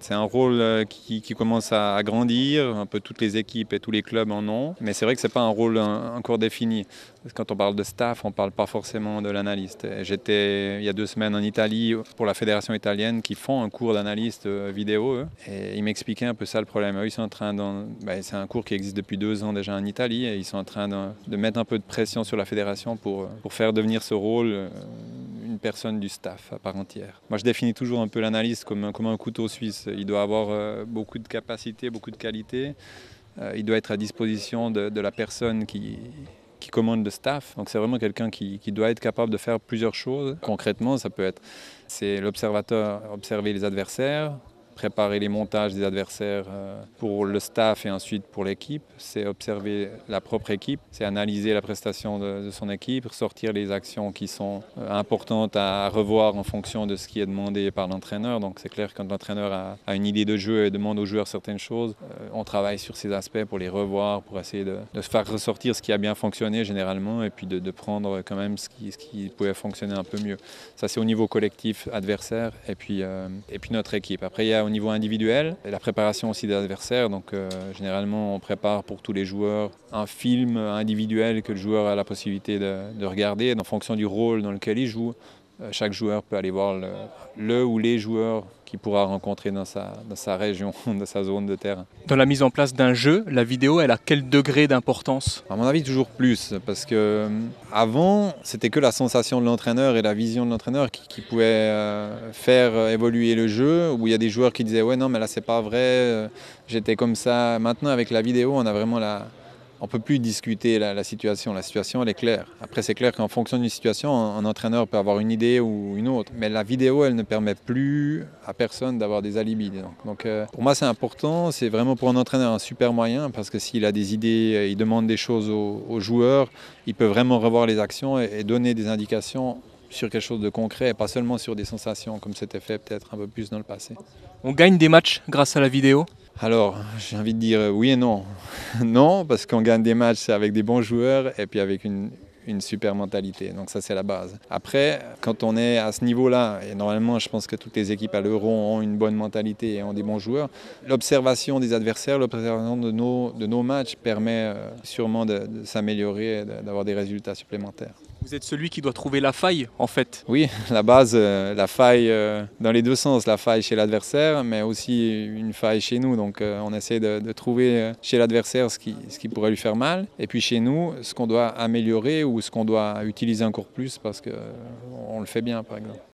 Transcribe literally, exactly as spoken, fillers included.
C'est un rôle qui, qui commence à, à grandir, un peu toutes les équipes et tous les clubs en ont, mais c'est vrai que ce n'est pas un rôle encore défini. Parce que quand on parle de staff, on ne parle pas forcément de l'analyste. J'étais il y a deux semaines en Italie pour la fédération italienne qui font un cours d'analyste vidéo eux, et ils m'expliquaient un peu ça le problème. Eux, ils sont en train d'en... ben, c'est un cours qui existe depuis deux ans déjà en Italie et ils sont en train de, de mettre un peu de pression sur la fédération pour, pour faire devenir ce rôle une personne du staff à part entière. Moi, je définis toujours un peu l'analyste comme, comme un couteau suisse. Il doit avoir euh, beaucoup de capacités, beaucoup de qualités. Euh, il doit être à disposition de, de la personne qui, qui commande le staff. Donc, c'est vraiment quelqu'un qui, qui doit être capable de faire plusieurs choses. Concrètement, ça peut être c'est l'observateur, observer les adversaires, préparer les montages des adversaires pour le staff et ensuite pour l'équipe. C'est observer la propre équipe, c'est analyser la prestation de, de son équipe, ressortir les actions qui sont importantes à revoir en fonction de ce qui est demandé par l'entraîneur. Donc c'est clair que quand l'entraîneur a, a une idée de jeu et demande aux joueurs certaines choses, on travaille sur ces aspects pour les revoir, pour essayer de, de faire ressortir ce qui a bien fonctionné généralement et puis de, de prendre quand même ce qui, ce qui pouvait fonctionner un peu mieux. Ça c'est au niveau collectif, adversaire et puis, euh, et puis notre équipe. Après il y a au niveau individuel et la préparation aussi des adversaires. Donc euh, généralement on prépare pour tous les joueurs un film individuel que le joueur a la possibilité de, de regarder. En fonction du rôle dans lequel il joue, euh, chaque joueur peut aller voir le, le ou les joueurs qu'il pourra rencontrer dans sa, dans sa région, dans sa zone de terrain. Dans la mise en place d'un jeu, la vidéo, elle a quel degré d'importance? À mon avis, toujours plus, parce que avant, c'était que la sensation de l'entraîneur et la vision de l'entraîneur qui, qui pouvait euh, faire évoluer le jeu, où il y a des joueurs qui disaient « ouais, non, mais là, c'est pas vrai, euh, j'étais comme ça ». Maintenant, avec la vidéo, on a vraiment la... On ne peut plus discuter la, la situation. La situation, elle est claire. Après, c'est clair qu'en fonction d'une situation, un, un entraîneur peut avoir une idée ou une autre. Mais la vidéo, elle ne permet plus à personne d'avoir des alibis. Donc, donc euh, pour moi, c'est important. C'est vraiment pour un entraîneur un super moyen parce que s'il a des idées, il demande des choses aux, aux joueurs, il peut vraiment revoir les actions et, et donner des indications sur quelque chose de concret et pas seulement sur des sensations comme c'était fait peut-être un peu plus dans le passé. On gagne des matchs grâce à la vidéo? Alors, j'ai envie de dire oui et non. Non, parce qu'on gagne des matchs avec des bons joueurs et puis avec une, une super mentalité. Donc ça, c'est la base. Après, quand on est à ce niveau-là, et normalement, je pense que toutes les équipes à l'Euro ont une bonne mentalité et ont des bons joueurs, l'observation des adversaires, l'observation de nos, de nos matchs permet sûrement de, de s'améliorer et d'avoir des résultats supplémentaires. Vous êtes celui qui doit trouver la faille, en fait. Oui, la base, euh, la faille euh, dans les deux sens, la faille chez l'adversaire, mais aussi une faille chez nous. Donc euh, on essaie de, de trouver chez l'adversaire ce qui, ce qui pourrait lui faire mal, et puis chez nous, ce qu'on doit améliorer ou ce qu'on doit utiliser encore plus parce qu'on le fait bien, par exemple.